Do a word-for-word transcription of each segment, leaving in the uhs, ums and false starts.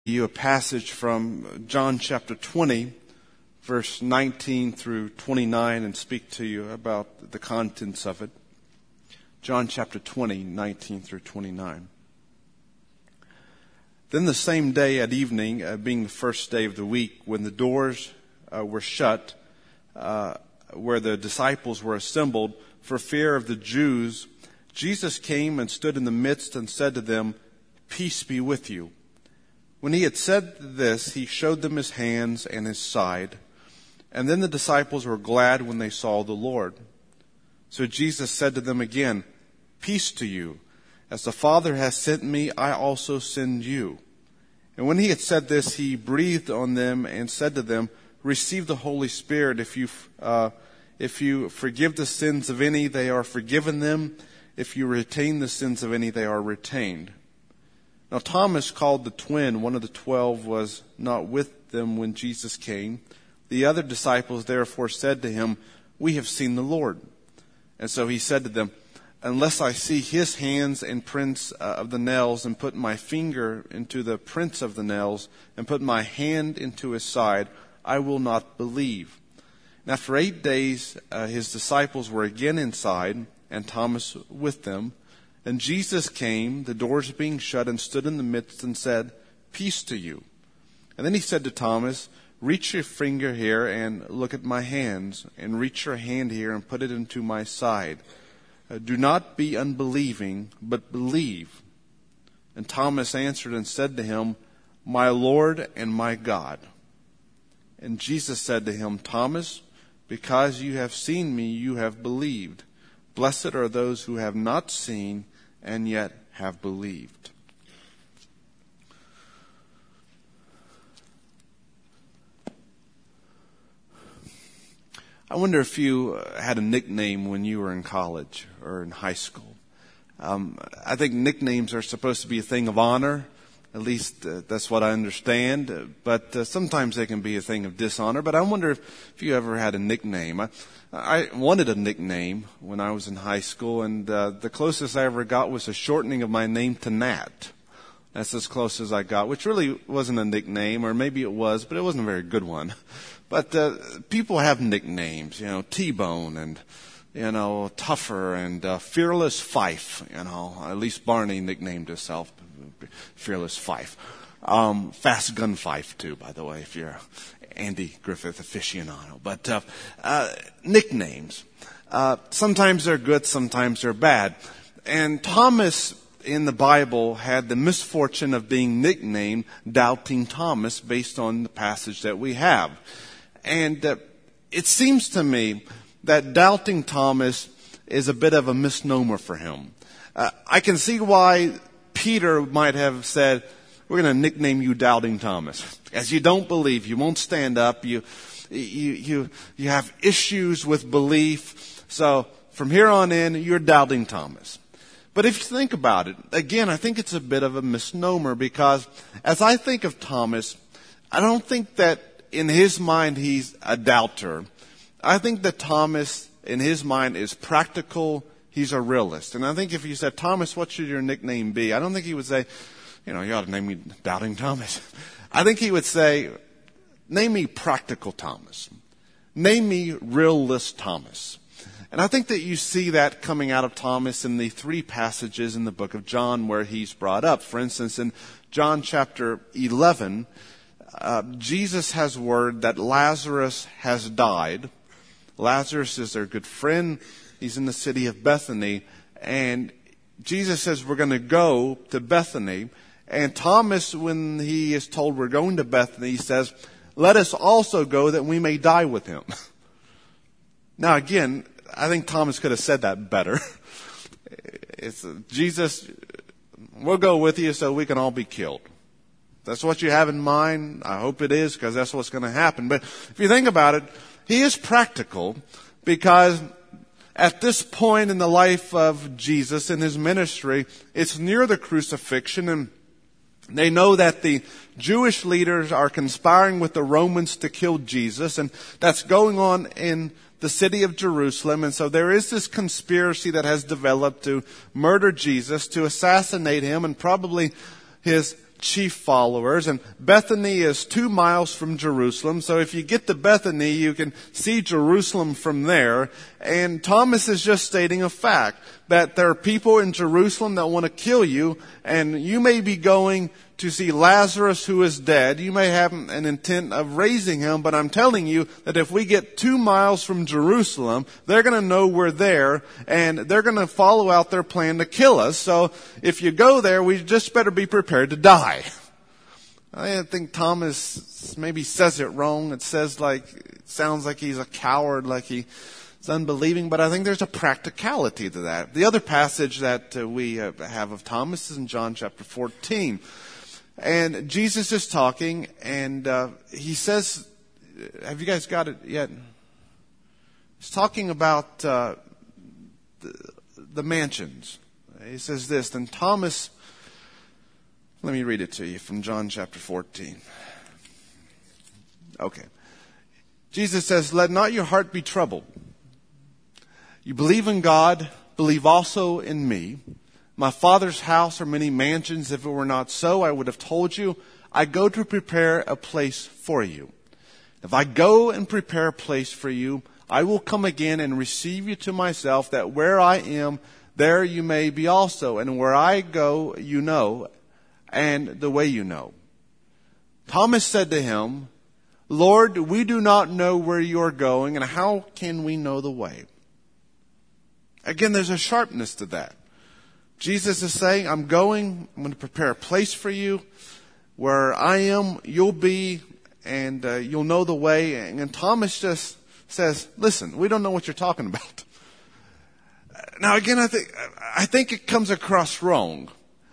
You a passage from John chapter twenty, verse nineteen through twenty-nine, and speak to you about the contents of it. John chapter twenty, nineteen through twenty-nine. Then the same day at evening, uh, being the first day of the week, when the doors uh, were shut, uh, where the disciples were assembled, for fear of the Jews, Jesus came and stood in the midst and said to them, "Peace be with you." When he had said this, he showed them his hands and his side. And then the disciples were glad when they saw the Lord. So Jesus said to them again, "Peace to you. As the Father has sent me, I also send you." And when he had said this, he breathed on them and said to them, "Receive the Holy Spirit. If you, uh, if you forgive the sins of any, they are forgiven them. If you retain the sins of any, they are retained." Now Thomas, called the twin, one of the twelve, was not with them when Jesus came. The other disciples therefore said to him, "We have seen the Lord." And so he said to them, "Unless I see his hands and prints of the nails, and put my finger into the prints of the nails, and put my hand into his side, I will not believe." And after eight days uh, his disciples were again inside, and Thomas with them. And Jesus came, the doors being shut, and stood in the midst and said, "Peace to you." And then he said to Thomas, "Reach your finger here and look at my hands, and reach your hand here and put it into my side. Uh, do not be unbelieving, but believe." And Thomas answered and said to him, "My Lord and my God." And Jesus said to him, "Thomas, because you have seen me, you have believed. Blessed are those who have not seen and yet have believed." I wonder if you had a nickname when you were in college or in high school. Um, I think nicknames are supposed to be a thing of honor. At least uh, that's what I understand. But uh, sometimes they can be a thing of dishonor. But I wonder if, if you ever had a nickname. I, I wanted a nickname when I was in high school, and uh, the closest I ever got was a shortening of my name to Nat. That's as close as I got, which really wasn't a nickname, or maybe it was, but it wasn't a very good one. But uh, people have nicknames, you know, T-Bone and, you know, Tougher and uh, Fearless Fife, you know. At least Barney nicknamed himself Fearless Fife. Um, Fast Gun Fife, too, by the way, if you're Andy Griffith aficionado. But uh, uh, nicknames. Uh, sometimes they're good, sometimes they're bad. And Thomas in the Bible had the misfortune of being nicknamed Doubting Thomas based on the passage that we have. And uh, it seems to me that Doubting Thomas is a bit of a misnomer for him. Uh, I can see why Peter might have said, "We're going to nickname you Doubting Thomas. As you don't believe, you won't stand up, you, you, you, you have issues with belief. So from here on in, you're Doubting Thomas." But if you think about it, again, I think it's a bit of a misnomer, because as I think of Thomas, I don't think that in his mind he's a doubter. I think that Thomas, in his mind, is practical. He's a realist. And I think if you said, "Thomas, what should your nickname be?" I don't think he would say, you know, "You ought to name me Doubting Thomas." I think he would say, "Name me Practical Thomas. Name me Realist Thomas." And I think that you see that coming out of Thomas in the three passages in the book of John where he's brought up. For instance, in John chapter eleven, uh, Jesus has word that Lazarus has died. Lazarus is their good friend. He's in the city of Bethany. And Jesus says, "We're going to go to Bethany." And Thomas, when he is told we're going to Bethany, he says, "Let us also go that we may die with him." Now again, I think Thomas could have said that better. It's Jesus, we'll go with you so we can all be killed. That's what you have in mind. I hope it is, because that's what's going to happen. But if you think about it, he is practical, because at this point in the life of Jesus, in his ministry, it's near the crucifixion, and they know that the Jewish leaders are conspiring with the Romans to kill Jesus, and that's going on in the city of Jerusalem. And so there is this conspiracy that has developed to murder Jesus, to assassinate him, and probably his chief followers, and Bethany is two miles from Jerusalem. So if you get to Bethany, you can see Jerusalem from there. And Thomas is just stating a fact that there are people in Jerusalem that want to kill you, and you may be going to see Lazarus who is dead. You may have an intent of raising him, but I'm telling you that if we get two miles from Jerusalem, they're going to know we're there, and they're going to follow out their plan to kill us. So if you go there, we just better be prepared to die. I think Thomas maybe says it wrong. It says like, it sounds like he's a coward, like he It's unbelieving, but I think there's a practicality to that. The other passage that uh, we uh, have of Thomas is in John chapter fourteen. And Jesus is talking, and uh, he says, have you guys got it yet? He's talking about uh, the, the mansions. He says this, then Thomas, let me read it to you from John chapter fourteen. Okay. Jesus says, let not your heart be troubled. You believe in God, believe also in me. My Father's house are many mansions. If it were not so, I would have told you. I go to prepare a place for you. If I go and prepare a place for you, I will come again and receive you to myself, that where I am, there you may be also. And where I go, you know, and the way you know. Thomas said to him, Lord, we do not know where you are going, and how can we know the way? Again, there's a sharpness to that. Jesus is saying, I'm going, I'm going to prepare a place for you. Where I am, you'll be, and uh, you'll know the way. And, and Thomas just says, listen, we don't know what you're talking about. Now again, I think, I think it comes across wrong.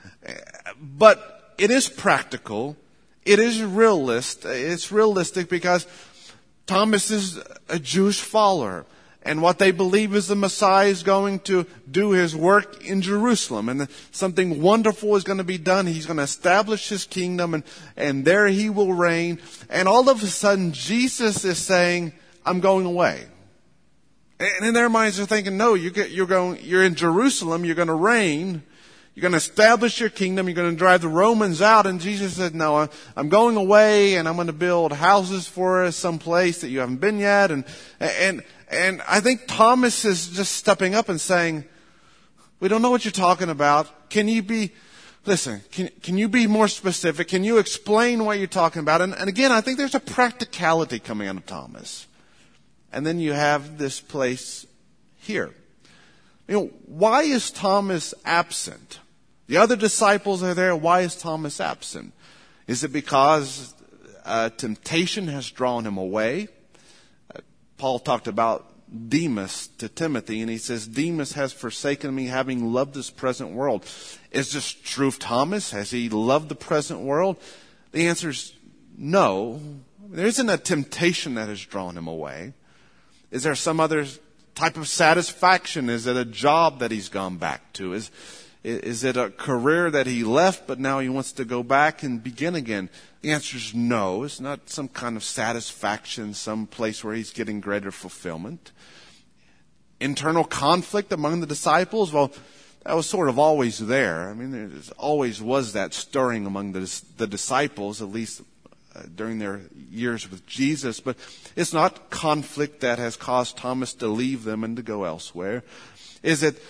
But it is practical. It is realist. It's realistic because Thomas is a Jewish follower. And what they believe is the Messiah is going to do his work in Jerusalem. And something wonderful is going to be done. He's going to establish his kingdom, and, and there he will reign. And all of a sudden, Jesus is saying, I'm going away. And in their minds, they're thinking, no, you get, you're going, you're in Jerusalem, you're going to reign. You're going to establish your kingdom. You're going to drive the Romans out. And Jesus said, no, I'm going away, and I'm going to build houses for us someplace that you haven't been yet. And, and, and I think Thomas is just stepping up and saying, we don't know what you're talking about. Can you be, listen, can, can you be more specific? Can you explain what you're talking about? And, and again, I think there's a practicality coming out of Thomas. And then you have this place here. You know, why is Thomas absent? The other disciples are there. Why is Thomas absent? Is it because uh, temptation has drawn him away? Uh, Paul talked about Demas to Timothy, and he says, Demas has forsaken me, having loved this present world. Is this true of Thomas? Has he loved the present world? The answer is no. There isn't a temptation that has drawn him away. Is there some other type of satisfaction? Is it a job that he's gone back to? Is is it a career that he left, but now he wants to go back and begin again? The answer is no. It's not some kind of satisfaction, some place where he's getting greater fulfillment. Internal conflict among the disciples? Well, that was sort of always there. I mean, there always was that stirring among the, the disciples, at least uh, during their years with Jesus. But it's not conflict that has caused Thomas to leave them and to go elsewhere. Is it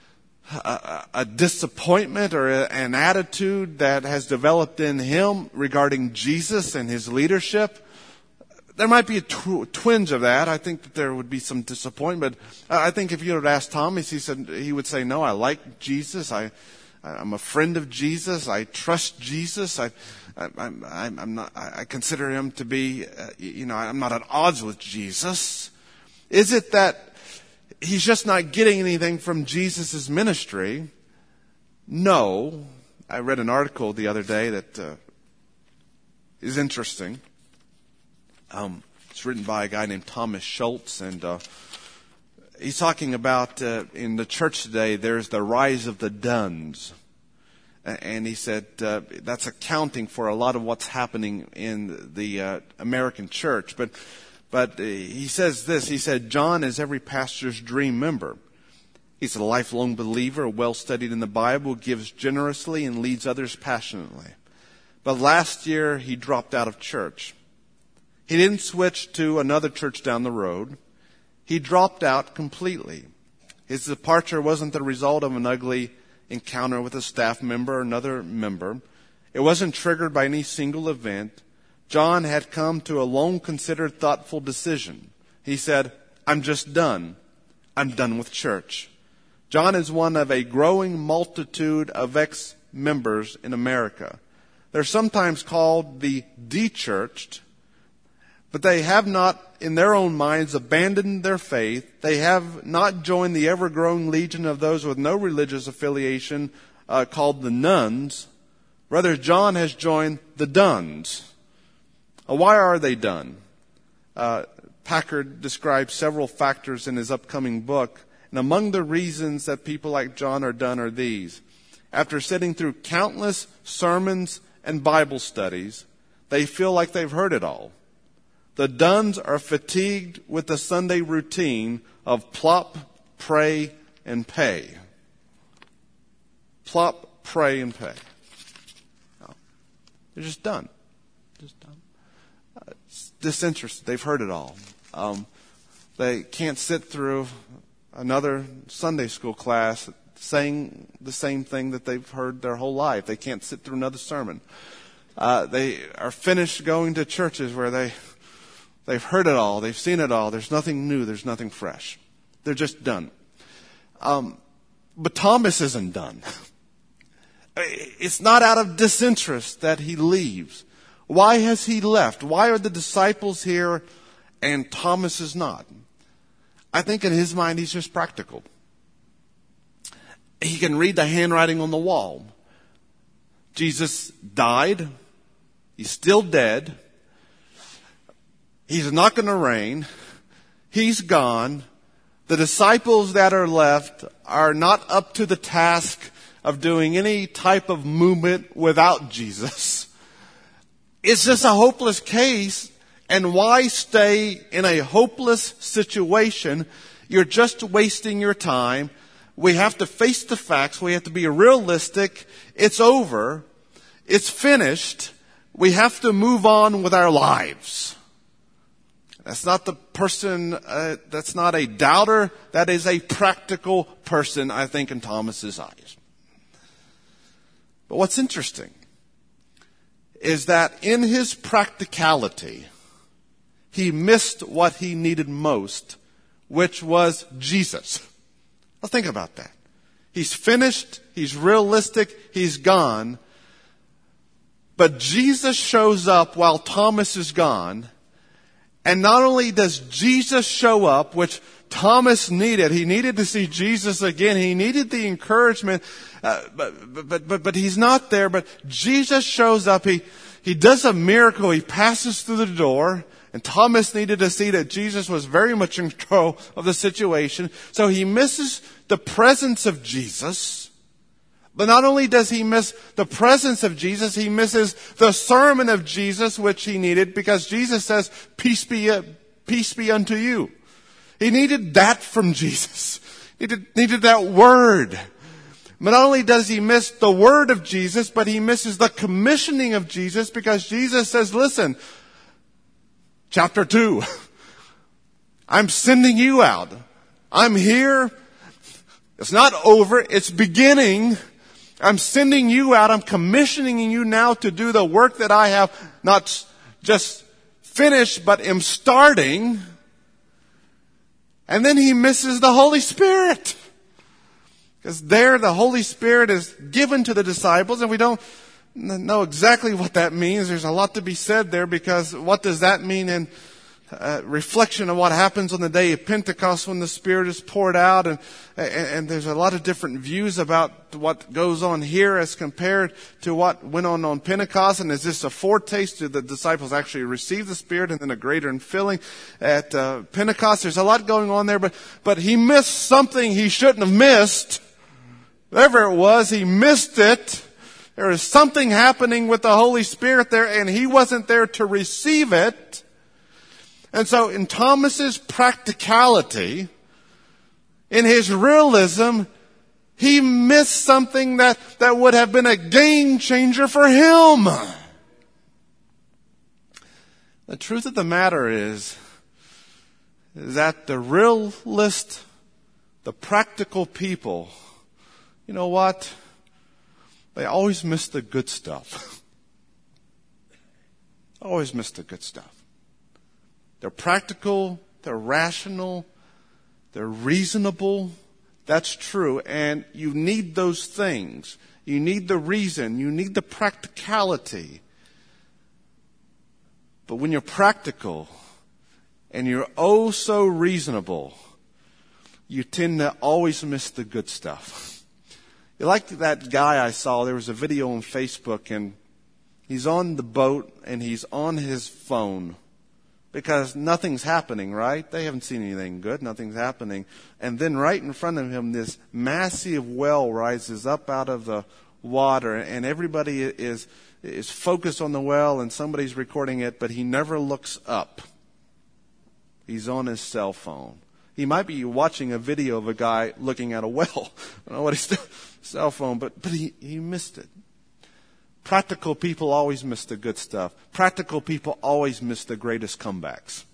a, a disappointment or a, an attitude that has developed in him regarding Jesus and his leadership? There might be a tw- twinge of that. I think that there would be some disappointment. But I think if you would ask Thomas, he said he would say, "No, I like Jesus. I, I'm a friend of Jesus. I trust Jesus. I, I I'm, I'm not. I consider him to be, uh, you know, I'm not at odds with Jesus." Is it that he's just not getting anything from Jesus' ministry? No. I read an article the other day that uh, is interesting. Um, it's written by a guy named Thomas Schultz, and uh, he's talking about uh, in the church today there's the rise of the duns. And he said uh, that's accounting for a lot of what's happening in the uh, American church. But But he says this, he said, John is every pastor's dream member. He's a lifelong believer, well studied in the Bible, gives generously and leads others passionately. But last year, he dropped out of church. He didn't switch to another church down the road. He dropped out completely. His departure wasn't the result of an ugly encounter with a staff member or another member. It wasn't triggered by any single event. John had come to a long considered thoughtful decision. He said, I'm just done. I'm done with church. John is one of a growing multitude of ex-members in America. They're sometimes called the de-churched, but they have not, in their own minds, abandoned their faith. They have not joined the ever-growing legion of those with no religious affiliation uh, called the nuns. Rather, John has joined the dones. Uh, why are they done? Uh, Packard describes several factors in his upcoming book, and among the reasons that people like John are done are these. After sitting through countless sermons and Bible studies, they feel like they've heard it all. The dones are fatigued with the Sunday routine of plop, pray, and pay. Plop, pray, and pay. No. They're just done. Just done. Uh, disinterested. They've heard it all. Um, they can't sit through another Sunday school class saying the same thing that they've heard their whole life. They can't sit through another sermon. Uh, they are finished going to churches where they, they've heard it all. They've seen it all. There's nothing new. There's nothing fresh. They're just done. Um, but Thomas isn't done. It's not out of disinterest that he leaves. Why has he left? Why are the disciples here and Thomas is not? I think in his mind he's just practical. He can read the handwriting on the wall. Jesus died. He's still dead. He's not going to reign. He's gone. The disciples that are left are not up to the task of doing any type of movement without Jesus. It's just a hopeless case. And why stay in a hopeless situation? You're just wasting your time. We have to face the facts. We have to be realistic. It's over. It's finished. We have to move on with our lives. That's not the person, uh, that's not a doubter. That is a practical person, I think, in Thomas's eyes. But what's interesting is that in his practicality, he missed what he needed most, which was Jesus. Well, think about that. He's finished. He's realistic. He's gone. But Jesus shows up while Thomas is gone. And not only does Jesus show up, which Thomas needed, he needed to see Jesus again. He needed the encouragement, uh, but, but, but, but he's not there. But Jesus shows up. He, he does a miracle. He passes through the door. And Thomas needed to see that Jesus was very much in control of the situation. So he misses the presence of Jesus. But not only does he miss the presence of Jesus, he misses the sermon of Jesus, which he needed, because Jesus says, peace be, uh, peace be unto you. He needed that from Jesus. He needed, needed that word. But not only does he miss the word of Jesus, but he misses the commissioning of Jesus, because Jesus says, listen, Chapter two, I'm sending you out. I'm here. It's not over. It's beginning. I'm sending you out. I'm commissioning you now to do the work that I have not just finished, but am starting. And then he misses the Holy Spirit. Because there the Holy Spirit is given to the disciples, and we don't know exactly what that means. There's a lot to be said there, because what does that mean in uh, reflection of what happens on the day of Pentecost when the Spirit is poured out? And, and, and there's a lot of different views about what goes on here as compared to what went on on Pentecost. And is this a foretaste? Do the disciples actually receive the Spirit and then a greater infilling at uh, Pentecost? There's a lot going on there, but, but he missed something he shouldn't have missed. Whatever it was, he missed it. There is something happening with the Holy Spirit there, and he wasn't there to receive it. And so in Thomas's practicality, in his realism, he missed something that, that would have been a game changer for him. The truth of the matter is, is that the realist, the practical people, you know what? They always miss the good stuff. Always miss the good stuff. They're practical, they're rational, they're reasonable. That's true. And you need those things. You need the reason. You need the practicality. But when you're practical and you're oh so reasonable, you tend to always miss the good stuff. You like that guy I saw, there was a video on Facebook, and he's on the boat and he's on his phone because nothing's happening, right? They haven't seen anything good. Nothing's happening. And then right in front of him, this massive well rises up out of the water, and everybody is is focused on the well, and somebody's recording it, but he never looks up. He's on his cell phone. He might be watching a video of a guy looking at a well. I don't know what he's doing. Cell phone, but, but he, he missed it. Practical people always miss the good stuff. Practical people always miss the greatest comebacks.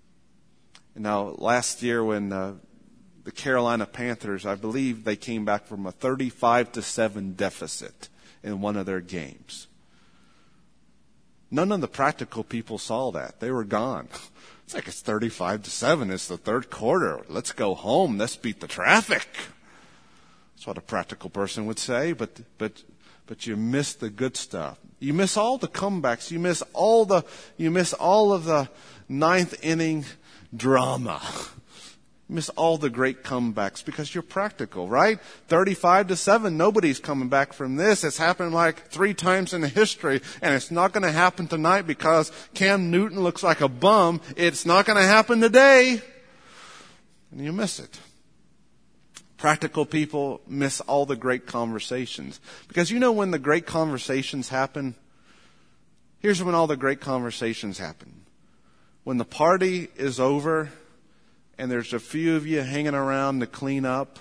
Now, last year when uh, the Carolina Panthers, I believe they came back from a thirty-five to seven deficit in one of their games. None of the practical people saw that. They were gone. It's like it's thirty-five to seven. It's the third quarter. Let's go home. Let's beat the traffic. That's what a practical person would say. But but but you miss the good stuff. You miss all the comebacks. You miss all the you miss all of the ninth inning drama. You miss all the great comebacks because you're practical, right? thirty-five to seven, nobody's coming back from this. It's happened like three times in history, and it's not going to happen tonight because Cam Newton looks like a bum. It's not going to happen today. And you miss it. Practical people miss all the great conversations. Because you know when the great conversations happen? Here's when all the great conversations happen. When the party is over, and there's a few of you hanging around to clean up.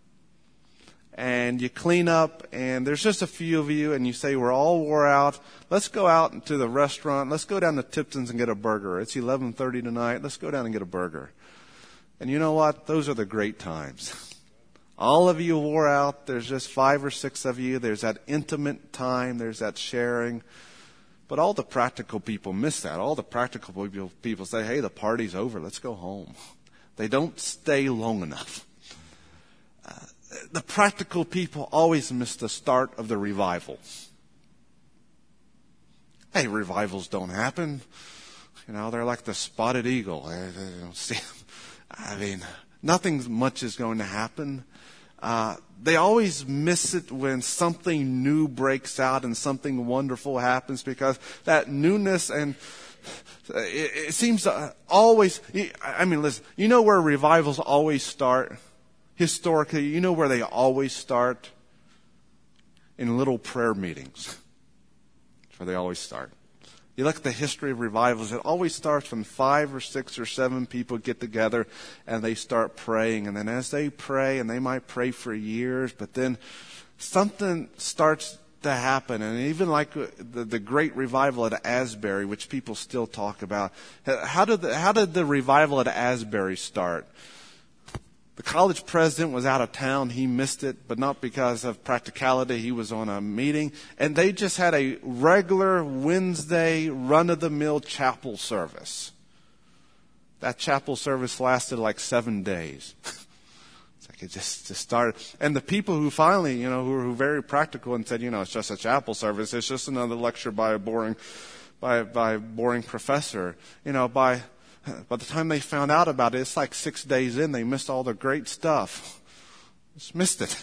And you clean up, and there's just a few of you, and you say, we're all wore out. Let's go out to the restaurant. Let's go down to Tipton's and get a burger. It's eleven thirty tonight. Let's go down and get a burger. And you know what? Those are the great times. All of you wore out. There's just five or six of you. There's that intimate time. There's that sharing. But all the practical people miss that. All the practical people, people say, hey, the party's over. Let's go home. They don't stay long enough. Uh, the practical people always miss the start of the revival. Hey, revivals don't happen. You know, they're like the spotted eagle. They, they don't see. I mean, nothing much is going to happen. Uh, they always miss it when something new breaks out and something wonderful happens, because that newness and It, it seems to always, I mean, listen, you know where revivals always start? Historically, you know where they always start? In little prayer meetings. That's where they always start. You look at the history of revivals, it always starts when five or six or seven people get together and they start praying. And then as they pray, and they might pray for years, but then something starts to happen. And even like the, the great revival at Asbury, which people still talk about. How did the, how did the revival at Asbury start? The college president was out of town. He missed it, but not because of practicality. He was on a meeting. And they just had a regular Wednesday run-of-the-mill chapel service. That chapel service lasted like seven days. It just, just started. And the people who finally, you know, who were very practical and said, you know, it's just a chapel service. It's just another lecture by a boring, by, by a boring professor. You know, by, by the time they found out about it, it's like six days in, they missed all the great stuff. Just missed it.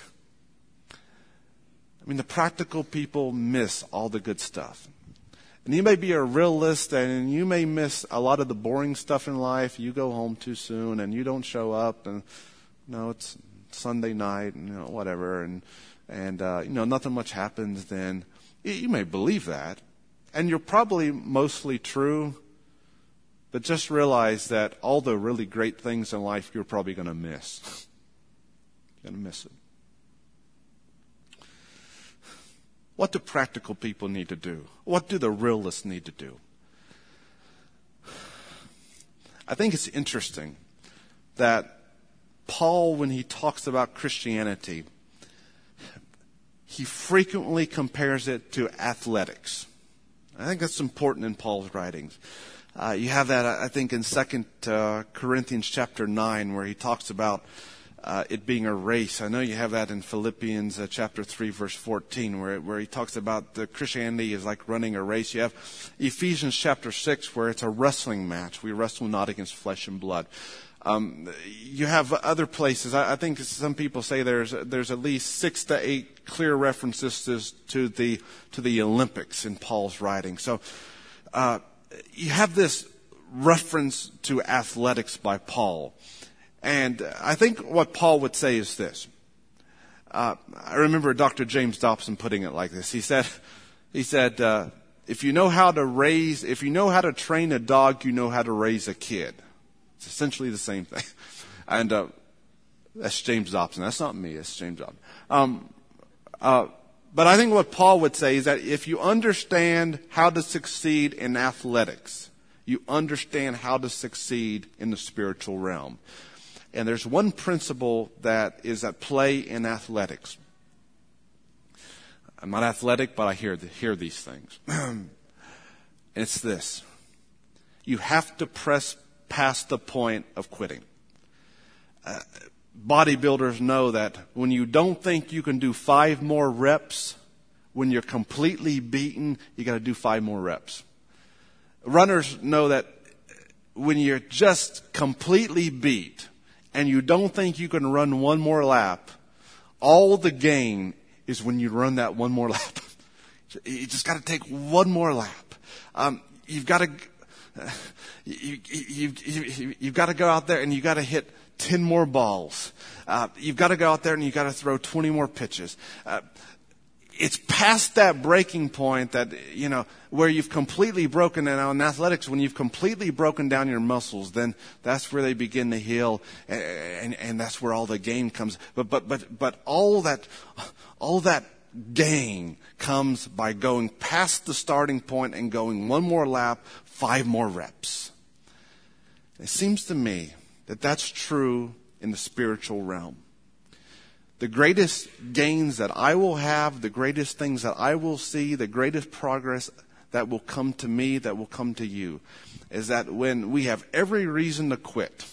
I mean, the practical people miss all the good stuff. And you may be a realist and you may miss a lot of the boring stuff in life. You go home too soon and you don't show up, and no, it's Sunday night, and you know, whatever, and and uh, you know, nothing much happens. Then you, you may believe that, and you're probably mostly true. But just realize that all the really great things in life you're probably going to miss. You're going to miss it. What do practical people need to do? What do the realists need to do? I think it's interesting that Paul, when he talks about Christianity, he frequently compares it to athletics. I think that's important in Paul's writings. Uh, you have that, I think, in Second uh, Corinthians chapter nine, where he talks about uh, it being a race. I know you have that in Philippians uh, chapter three, verse fourteen, where where he talks about the Christianity is like running a race. You have Ephesians chapter six, where it's a wrestling match. We wrestle not against flesh and blood. Um, you have other places. I, I think some people say there's there's at least six to eight clear references to, to the to the Olympics in Paul's writing. So uh, you have this reference to athletics by Paul, and I think what Paul would say is this. Uh, I remember Doctor James Dobson putting it like this. He said, he said, uh, if you know how to raise, if you know how to train a dog, you know how to raise a kid. It's essentially the same thing. And uh, that's James Dobson. That's not me. It's James Dobson. Um, uh, but I think what Paul would say is that if you understand how to succeed in athletics, you understand how to succeed in the spiritual realm. And there's one principle that is at play in athletics. I'm not athletic, but I hear, hear these things. And it's this. You have to press past the point of quitting. Uh, bodybuilders know that when you don't think you can do five more reps, when you're completely beaten, you got to do five more reps. Runners know that when you're just completely beat and you don't think you can run one more lap, all the gain is when you run that one more lap. You just got to take one more lap. Um, you've got to... Uh, you, you, you, you, you've got to go out there and you've got to hit ten more balls. Uh, you've got to go out there and you've got to throw twenty more pitches. Uh, it's past that breaking point that, you know, where you've completely broken down. In athletics, when you've completely broken down your muscles, then that's where they begin to heal, and, and, and that's where all the gain comes. But, but, but, but all that, all that gain comes by going past the starting point and going one more lap, five more reps. It seems to me that that's true in the spiritual realm. The greatest gains that I will have, the greatest things that I will see, the greatest progress that will come to me, that will come to you, is that when we have every reason to quit,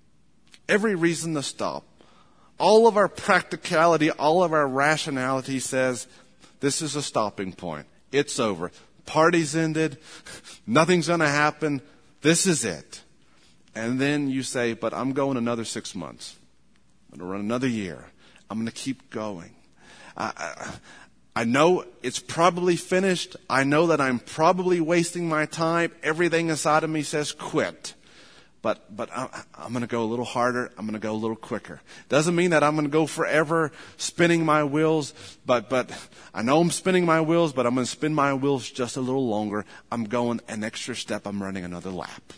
every reason to stop, all of our practicality, all of our rationality says, this is a stopping point. It's over. Party's ended. Nothing's going to happen. This is it. And then you say, but I'm going another six months. I'm going to run another year. I'm going to keep going. I, I, I know it's probably finished. I know that I'm probably wasting my time. Everything inside of me says quit. But but I, I'm going to go a little harder. I'm going to go a little quicker. Doesn't mean that I'm going to go forever spinning my wheels. But but I know I'm spinning my wheels, but I'm going to spin my wheels just a little longer. I'm going an extra step. I'm running another lap.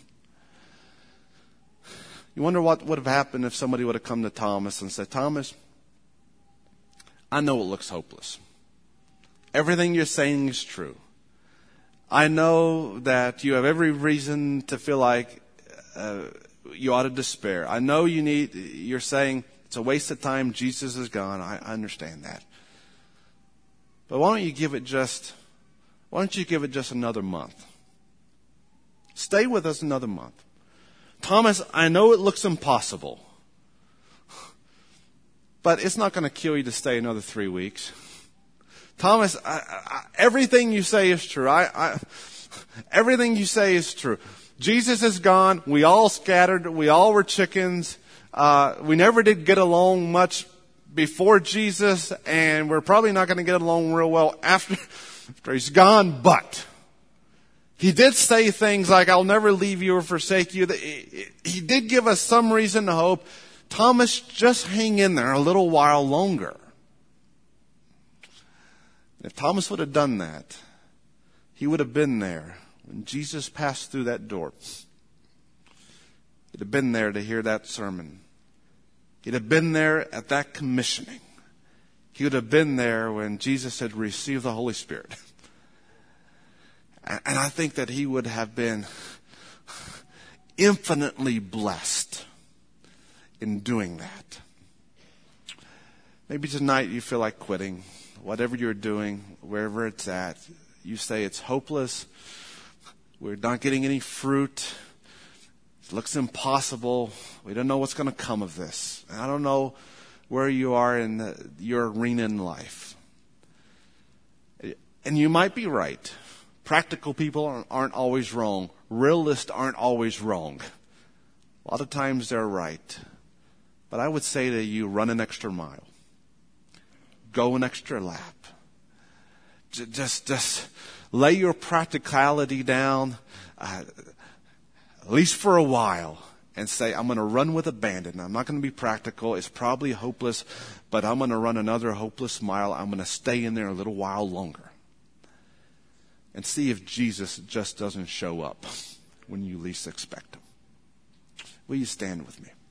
You wonder what would have happened if somebody would have come to Thomas and said, Thomas, I know it looks hopeless. Everything you're saying is true. I know that you have every reason to feel like uh, you ought to despair. I know you need, you're saying it's a waste of time. Jesus is gone. I, I understand that. But why don't you give it just, why don't you give it just another month? Stay with us another month. Thomas, I know it looks impossible, but it's not going to kill you to stay another three weeks. Thomas, I, I, everything you say is true. I, I, everything you say is true. Jesus is gone. We all scattered. We all were chickens. Uh, we never did get along much before Jesus, and we're probably not going to get along real well after, after he's gone, but he did say things like, I'll never leave you or forsake you. He did give us some reason to hope. Thomas, just hang in there a little while longer. If Thomas would have done that, he would have been there when Jesus passed through that door. He'd have been there to hear that sermon. He'd have been there at that commissioning. He would have been there when Jesus had received the Holy Spirit. And I think that he would have been infinitely blessed in doing that. Maybe tonight you feel like quitting. Whatever you're doing, wherever it's at, you say it's hopeless. We're not getting any fruit. It looks impossible. We don't know what's going to come of this. I don't know where you are in the, your arena in life. And you might be right. Practical people aren't, aren't always wrong. Realists aren't always wrong. A lot of times they're right. But I would say to you, run an extra mile. Go an extra lap. J- just, just lay your practicality down, uh, at least for a while, and say, I'm going to run with abandon. I'm not going to be practical. It's probably hopeless, but I'm going to run another hopeless mile. I'm going to stay in there a little while longer. And see if Jesus just doesn't show up when you least expect him. Will you stand with me?